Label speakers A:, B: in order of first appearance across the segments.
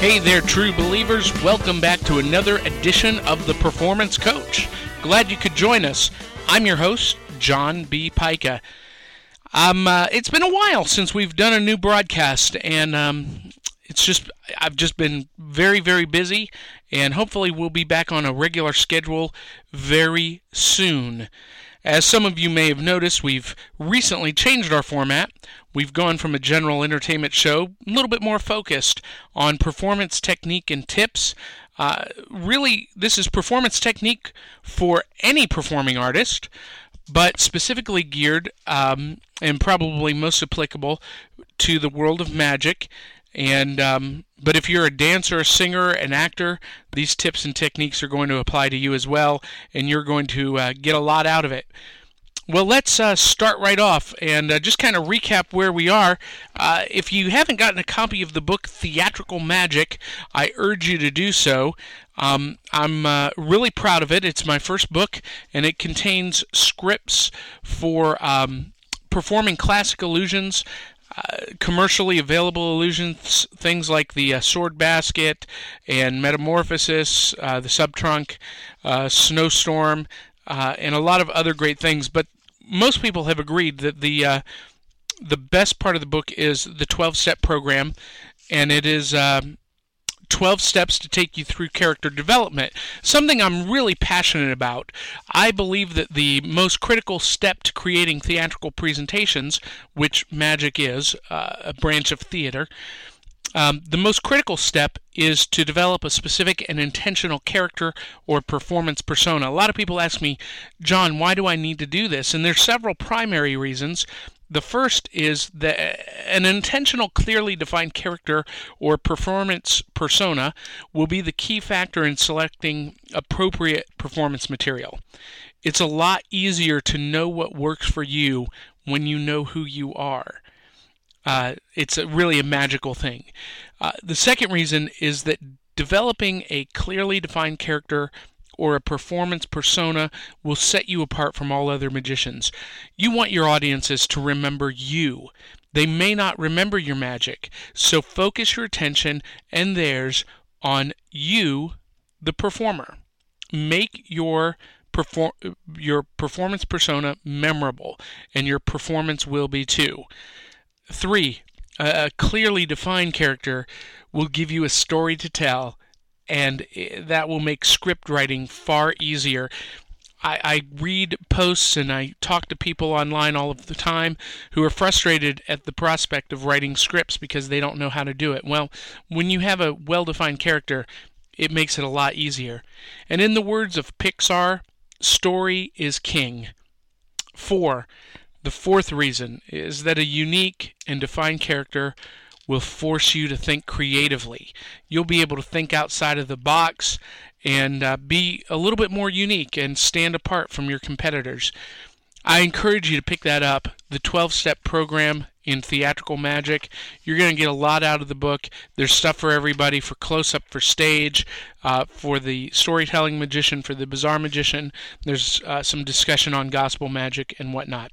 A: Hey there, true believers. Welcome back to another edition of The Performance Coach. Glad you could join us. I'm your host, John B. Pica. It's been a while since we've done a new broadcast, and I've just been very, very busy, and hopefully we'll be back on a regular schedule very soon. As some of you may have noticed, we've recently changed our format. We've gone from a general entertainment show, a little bit more focused on performance technique and tips. Really, this is performance technique for any performing artist, but specifically geared and probably most applicable to the world of magic. But if you're a dancer, a singer, an actor, these tips and techniques are going to apply to you as well, and you're going to get a lot out of it. Well, let's start right off and just kind of recap where we are. If you haven't gotten a copy of the book Theatrical Magic, I urge you to do so. I'm really proud of it. It's my first book, and it contains scripts for performing classic illusions, commercially available illusions, things like the sword basket and metamorphosis, the subtrunk, snowstorm, and a lot of other great things. But most people have agreed that the best part of the book is the 12-step program, and it is 12 steps to take you through character development, something I'm really passionate about. I believe that the most critical step to creating theatrical presentations, which magic is, a branch of theater, the most critical step is to develop a specific and intentional character or performance persona. A lot of people ask me, John, why do I need to do this? And there's several primary reasons. The first is that an intentional, clearly defined character or performance persona will be the key factor in selecting appropriate performance material. It's a lot easier to know what works for you when you know who you are. It's really a magical thing. The second reason is that developing a clearly defined character or a performance persona will set you apart from all other magicians. You want your audiences to remember you. They may not remember your magic, so focus your attention and theirs on you, the performer. Make your performance persona memorable, and your performance will be too. 3. A clearly defined character will give you a story to tell, and that will make script writing far easier. I read posts and I talk to people online all of the time who are frustrated at the prospect of writing scripts because they don't know how to do it. Well, when you have a well-defined character, it makes it a lot easier. And in the words of Pixar, story is king. 4. The fourth reason is that a unique and defined character will force you to think creatively. You'll be able to think outside of the box and be a little bit more unique and stand apart from your competitors. I encourage you to pick that up, the 12-step program in Theatrical Magic. You're going to get a lot out of the book. There's stuff for everybody, for close-up, for stage, for the storytelling magician, for the bizarre magician. There's some discussion on gospel magic and whatnot.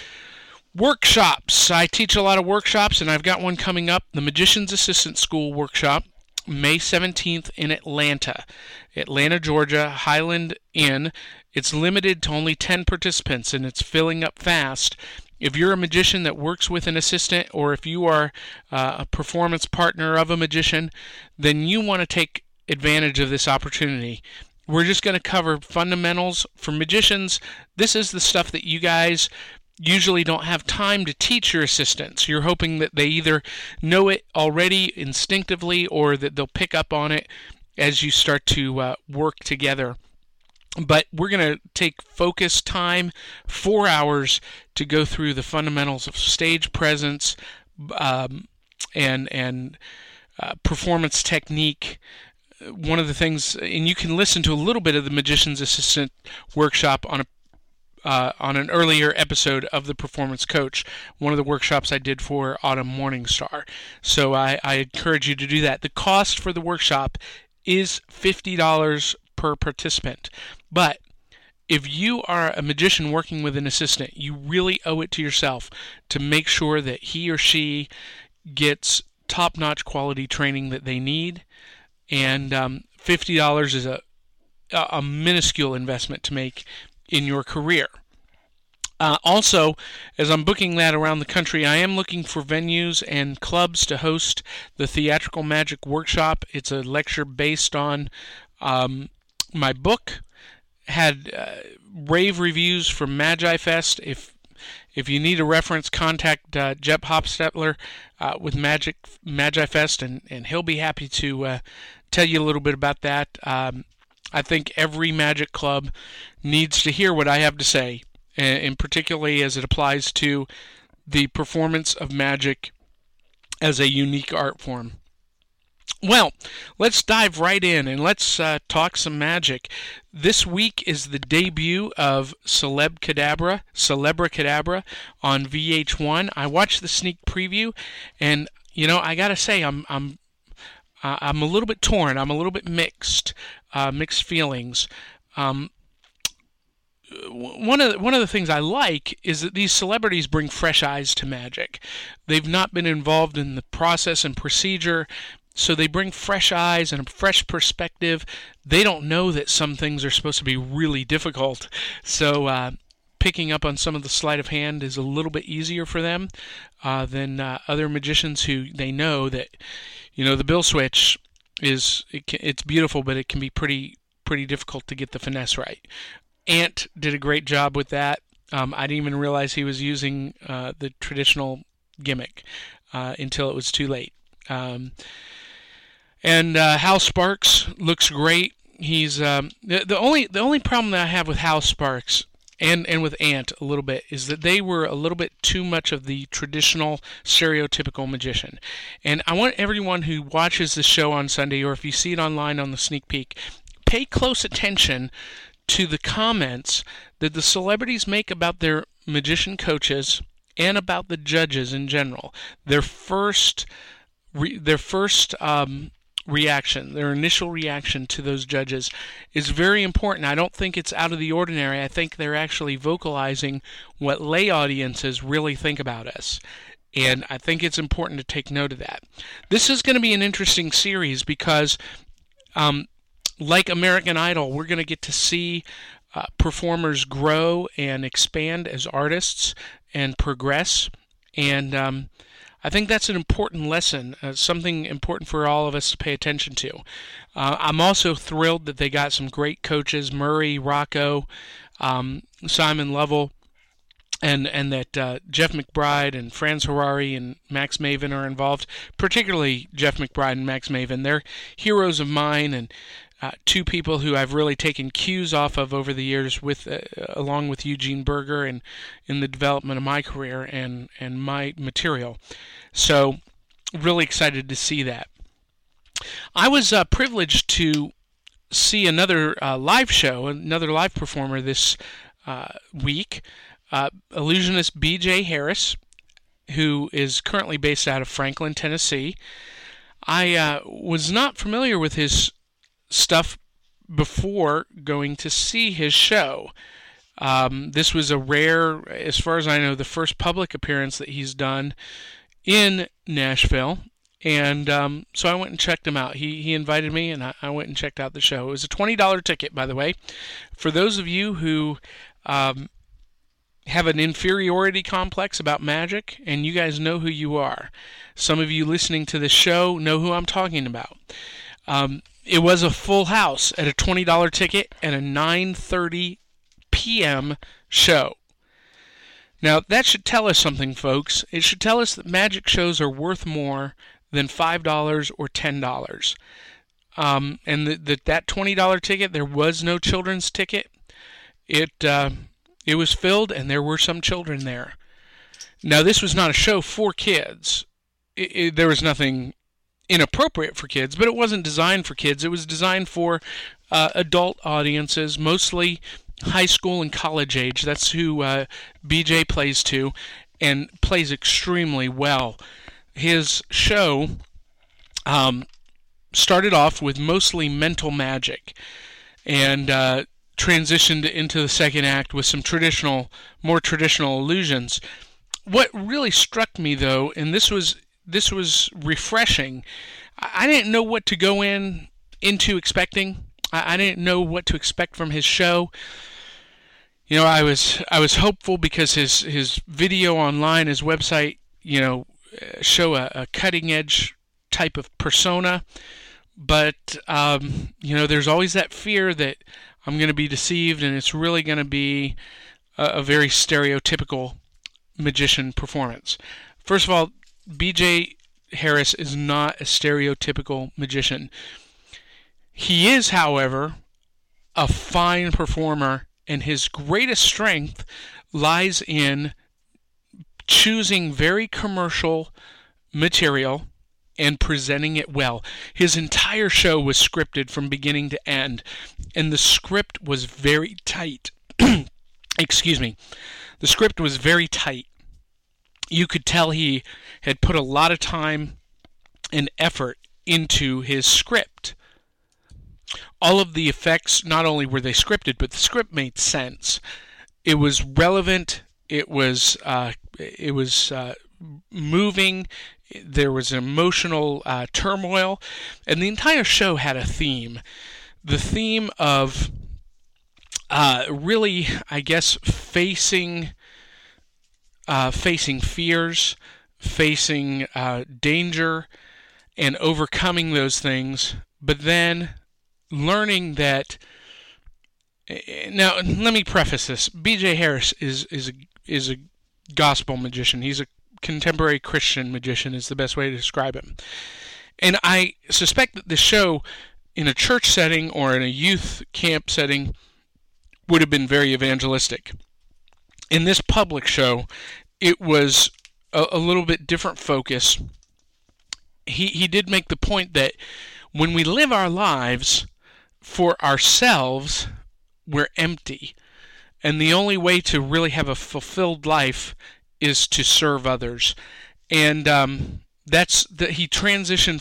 A: Workshops. I teach a lot of workshops, and I've got one coming up, the Magician's Assistant School Workshop, May 17th in Atlanta, Georgia, Highland Inn. It's limited to only 10 participants, and it's filling up fast. If you're a magician that works with an assistant, or if you are a performance partner of a magician, then you want to take advantage of this opportunity. We're just going to cover fundamentals for magicians. This is the stuff that you guys usually don't have time to teach your assistants. You're hoping that they either know it already instinctively or that they'll pick up on it as you start to work together. But we're going to take focused time, 4 hours, to go through the fundamentals of stage presence and performance technique. One of the things, and you can listen to a little bit of the Magician's Assistant Workshop on an earlier episode of The Performance Coach, one of the workshops I did for Autumn Morningstar. So I encourage you to do that. The cost for the workshop is $50 per participant. But if you are a magician working with an assistant, you really owe it to yourself to make sure that he or she gets top-notch quality training that they need, and $50 is a minuscule investment to make in your career. Also, as I'm booking that around the country, I am looking for venues and clubs to host the Theatrical Magic Workshop. It's a lecture based on my book. Had rave reviews from Magi Fest. If you need a reference, contact Jep Hopstetler with Magi Fest, and he'll be happy to tell you a little bit about that. I think every Magic club needs to hear what I have to say, and particularly as it applies to the performance of Magic as a unique art form. Well, let's dive right in and let's talk some Magic. This week is the debut of Celebra Cadabra on VH1. I watched the sneak preview, and I gotta say I'm a little bit torn. I'm a little bit mixed feelings. One of the things I like is that these celebrities bring fresh eyes to Magic. They've not been involved in the process and procedure, so they bring fresh eyes and a fresh perspective. They don't know that some things are supposed to be really difficult, so picking up on some of the sleight of hand is a little bit easier for them than other magicians who they know that, the bill switch it's beautiful, but it can be pretty difficult to get the finesse right. Ant did a great job with that. I didn't even realize he was using the traditional gimmick until it was too late. And Hal Sparks looks great. He's the only problem that I have with Hal Sparks and with Ant a little bit is that they were a little bit too much of the traditional stereotypical magician. And I want everyone who watches the show on Sunday, or if you see it online on the sneak peek, pay close attention to the comments that the celebrities make about their magician coaches and about the judges in general. Their initial reaction to those judges is very important. I don't think it's out of the ordinary. I think they're actually vocalizing what lay audiences really think about us. And I think it's important to take note of that. This is going to be an interesting series because like American Idol, we're going to get to see performers grow and expand as artists and progress. And I think that's an important lesson, something important for all of us to pay attention to. I'm also thrilled that they got some great coaches, Murray, Rocco, Simon Lovell, and that Jeff McBride and Franz Harari and Max Maven are involved, particularly Jeff McBride and Max Maven. They're heroes of mine, and two people who I've really taken cues off of over the years, along with Eugene Berger, and in the development of my career and my material. So, really excited to see that. I was privileged to see another live show, another live performer this week, illusionist B.J. Harris, who is currently based out of Franklin, Tennessee. I was not familiar with his stuff before going to see his show. This was a rare, as far as I know, the first public appearance that he's done in Nashville, and so I went and checked him out. He invited me, and I went and checked out the show. It was a $20 ticket, by the way. For those of you who have an inferiority complex about magic, and you guys know who you are. Some of you listening to this show know who I'm talking about. It was a full house at a $20 ticket and a 9:30 p.m. show. Now, that should tell us something, folks. It should tell us that magic shows are worth more than $5 or $10. And that $20 ticket, there was no children's ticket. It was filled, and there were some children there. Now, this was not a show for kids. There was nothing inappropriate for kids, but it wasn't designed for kids. It was designed for adult audiences, mostly high school and college age. That's who BJ plays to, and plays extremely well. His show started off with mostly mental magic, and transitioned into the second act with some more traditional illusions. What really struck me, though, and this was this was refreshing. I didn't know what to go into expecting. I didn't know what to expect from his show. You know, I was hopeful because his video online, his website, you know, show a cutting edge type of persona. But you know, there's always that fear that I'm going to be deceived, and it's really going to be a very stereotypical magician performance. First of all, BJ Harris is not a stereotypical magician. He is, however, a fine performer, and his greatest strength lies in choosing very commercial material and presenting it well. His entire show was scripted from beginning to end, and the script was very tight. Excuse me. The script was very tight. You could tell he had put a lot of time and effort into his script. All of the effects, not only were they scripted, but the script made sense. It was relevant. It was moving. There was emotional turmoil, and the entire show had a theme. The theme of really, I guess, facing fears, facing danger, and overcoming those things, but then learning that. Now, let me preface this. B.J. Harris is a gospel magician. He's a contemporary Christian magician is the best way to describe him. And I suspect that the show in a church setting or in a youth camp setting would have been very evangelistic. In this public show, it was a little bit different focus. He did make the point that when we live our lives for ourselves, we're empty. And the only way to really have a fulfilled life is to serve others. And he transitioned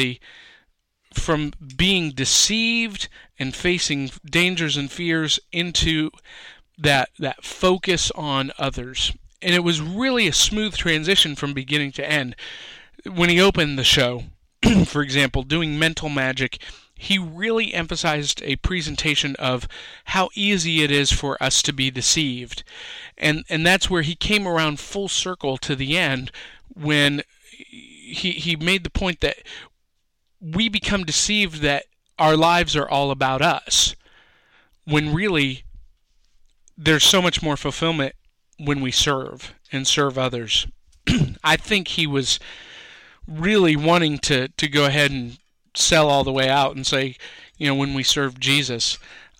A: from being deceived and facing dangers and fears into that focus on others. And it was really a smooth transition from beginning to end. When he opened the show, for example, doing mental magic, he really emphasized a presentation of how easy it is for us to be deceived. And that's where he came around full circle to the end when he made the point that we become deceived that our lives are all about us, when really there's so much more fulfillment when we serve and serve others. I think he was really wanting to go ahead and sell all the way out and say, you know, when we serve Jesus,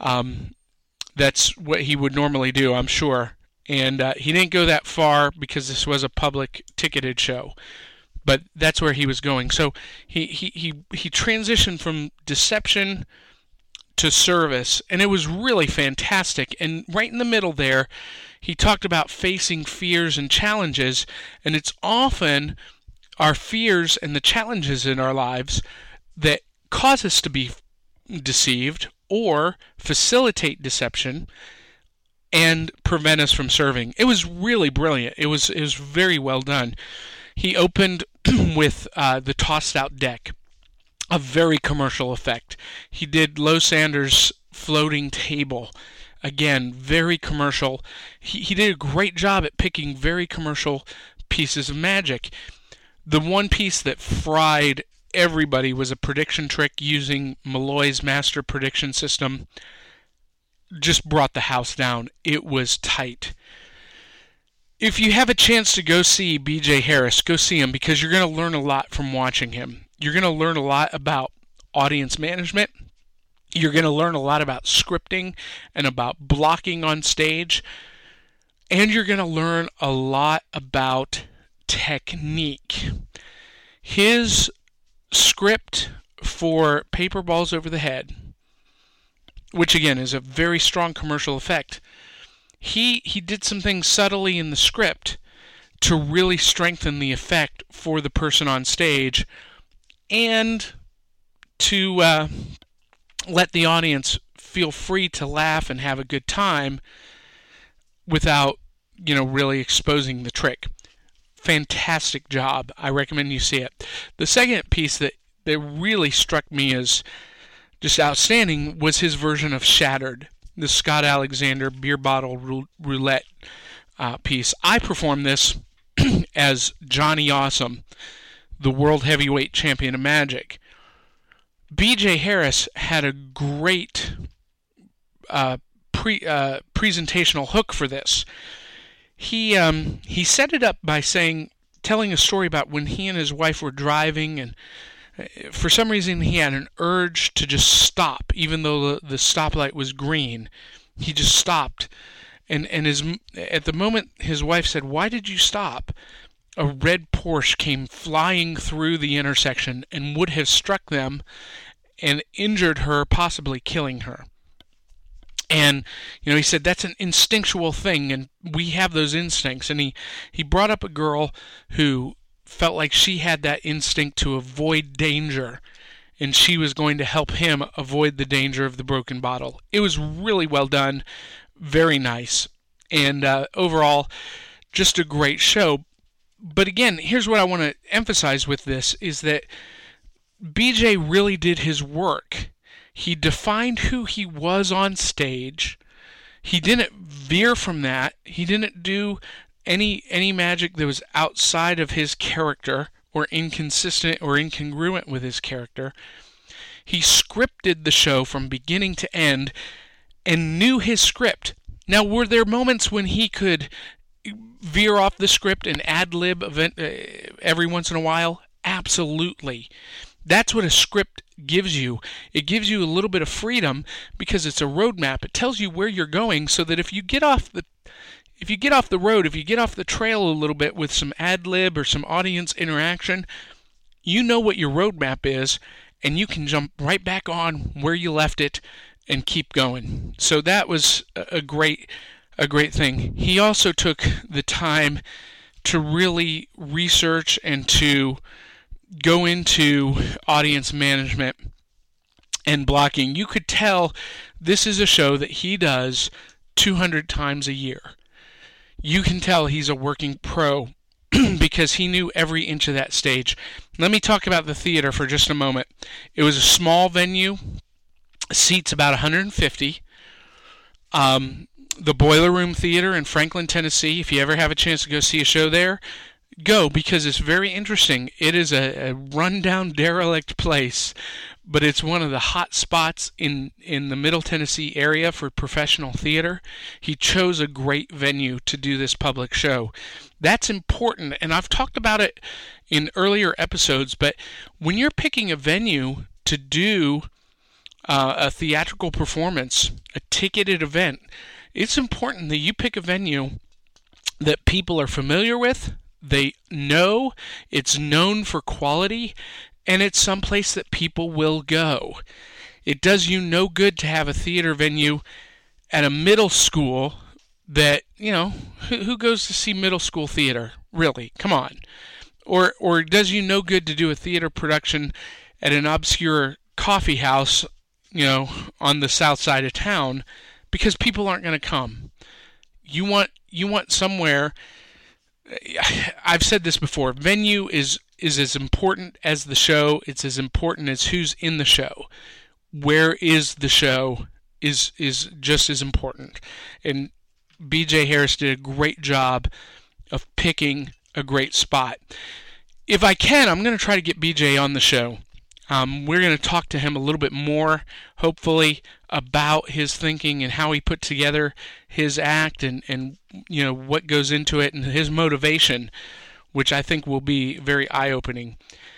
A: that's what he would normally do, I'm sure. And he didn't go that far because this was a public ticketed show, but that's where he was going. So he transitioned from deception to service, and it was really fantastic. And right in the middle there, he talked about facing fears and challenges, and it's often our fears and the challenges in our lives that cause us to be deceived or facilitate deception and prevent us from serving. It was really brilliant. It was very well done. He opened with the tossed out deck, a very commercial effect. He did Lowe Sanders' floating table. Again, very commercial. He did a great job at picking very commercial pieces of magic. The one piece that fried everybody was a prediction trick using Malloy's master prediction system. Just brought the house down. It was tight. If you have a chance to go see B.J. Harris, go see him, because you're going to learn a lot from watching him. You're going to learn a lot about audience management. You're going to learn a lot about scripting and about blocking on stage. And you're going to learn a lot about technique. His script for Paper Balls Over the Head, which again is a very strong commercial effect, he did some things subtly in the script to really strengthen the effect for the person on stage and to let the audience feel free to laugh and have a good time without, really exposing the trick. fantastic job. I recommend you see it. The second piece that really struck me as just outstanding was his version of Shattered, the Scott Alexander beer bottle roulette piece. I performed this as Johnny Awesome, the world heavyweight champion of Magic. B.J. Harris had a great presentational hook for this. He set it up by telling a story about when he and his wife were driving, and for some reason he had an urge to just stop, even though the stoplight was green. He just stopped, and at the moment his wife said, "Why did you stop?" A red Porsche came flying through the intersection and would have struck them and injured her, possibly killing her. And, he said that's an instinctual thing, and we have those instincts. And he brought up a girl who felt like she had that instinct to avoid danger, and she was going to help him avoid the danger of the broken bottle. It was really well done, very nice, and overall, just a great show. But again, here's what I want to emphasize with this, is that BJ really did his work. He defined who he was on stage. He didn't veer from that. He didn't do any magic that was outside of his character or inconsistent or incongruent with his character. He scripted the show from beginning to end and knew his script. Now, were there moments when he could veer off the script and ad-lib every once in a while? Absolutely. That's what a script gives you. It gives you a little bit of freedom because it's a roadmap. It tells you where you're going, so that if you get off the road, if you get off the trail a little bit with some ad-lib or some audience interaction, you know what your roadmap is, and you can jump right back on where you left it and keep going. So that was a great thing. He also took the time to really research and to go into audience management and blocking. You could tell this is a show that he does 200 times a year. You can tell he's a working pro because he knew every inch of that stage. Let me talk about the theater for just a moment. It was a small venue, seats about 150. The Boiler Room Theater in Franklin, Tennessee, if you ever have a chance to go see a show there, go, because it's very interesting. It is a rundown, derelict place, but it's one of the hot spots in the Middle Tennessee area for professional theater. He chose a great venue to do this public show. That's important, and I've talked about it in earlier episodes, but when you're picking a venue to do a theatrical performance, a ticketed event, it's important that you pick a venue that people are familiar with. They know, it's known for quality, and it's someplace that people will go. It does you no good to have a theater venue at a middle school that, who goes to see middle school theater? Really, come on. Or it does you no good to do a theater production at an obscure coffee house, on the south side of town, because people aren't going to come. You want somewhere. I've said this before. Venue is as important as the show. It's as important as who's in the show. Where is the show is just as important. And B.J. Harris did a great job of picking a great spot. If I can, I'm going to try to get B.J. on the show. We're going to talk to him a little bit more, hopefully, about his thinking and how he put together his act and what goes into it and his motivation, which I think will be very eye-opening.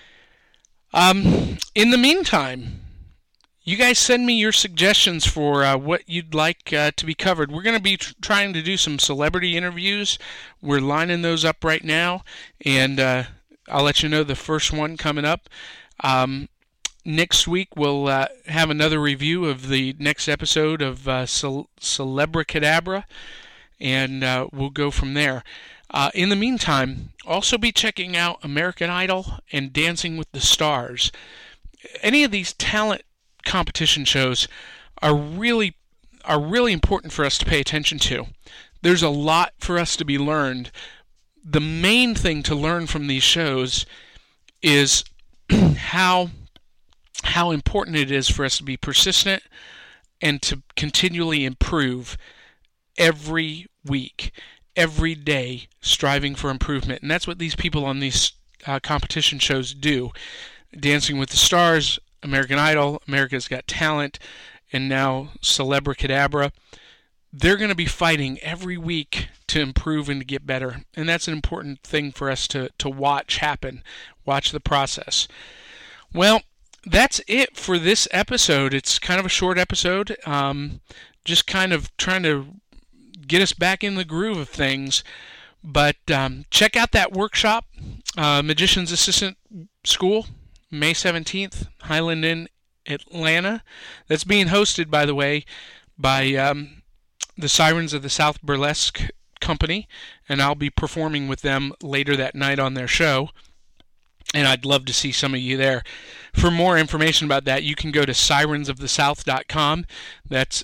A: In the meantime, you guys send me your suggestions for what you'd like to be covered. We're going to be trying to do some celebrity interviews. We're lining those up right now, and I'll let you know the first one coming up. Next week, we'll have another review of the next episode of Celebricadabra, and we'll go from there. In the meantime, also be checking out American Idol and Dancing with the Stars. Any of these talent competition shows are really important for us to pay attention to. There's a lot for us to be learned the main thing to learn from these shows is how important it is for us to be persistent and to continually improve every week, every day, striving for improvement. And that's what these people on these competition shows do. Dancing with the Stars, American Idol, America's Got Talent, and now Celebricadabra. They're going to be fighting every week to improve and to get better. And that's an important thing for us to watch happen, watch the process. Well, that's it for this episode. It's kind of a short episode, just kind of trying to get us back in the groove of things. But check out that workshop, Magician's Assistant School, May 17th, Highland Inn, Atlanta. That's being hosted, by the way, by the Sirens of the South Burlesque Company, and I'll be performing with them later that night on their show, and I'd love to see some of you there. For more information about that, you can go to sirensofthesouth.com. That's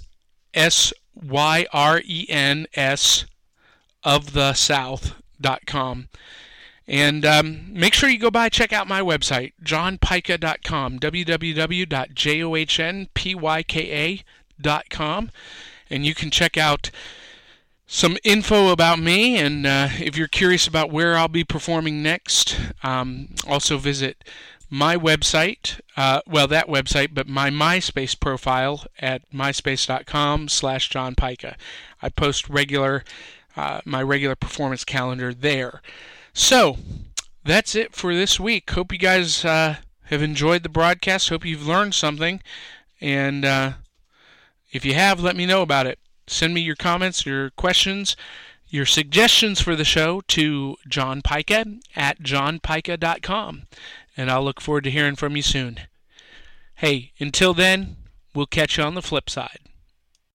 A: SYRENS of the South.com. And make sure you go by, check out my website, johnpyka.com, www.johnpyka.com. And you can check out some info about me, and if you're curious about where I'll be performing next, also visit my website, that website, but my MySpace profile at myspace.com/johnpyka. I post my regular performance calendar there. So, that's it for this week. Hope you guys have enjoyed the broadcast. Hope you've learned something, and if you have, let me know about it. Send me your comments, your questions, your suggestions for the show to johnpyka at johnpyka.com. And I'll look forward to hearing from you soon. Hey, until then, we'll catch you on the flip side.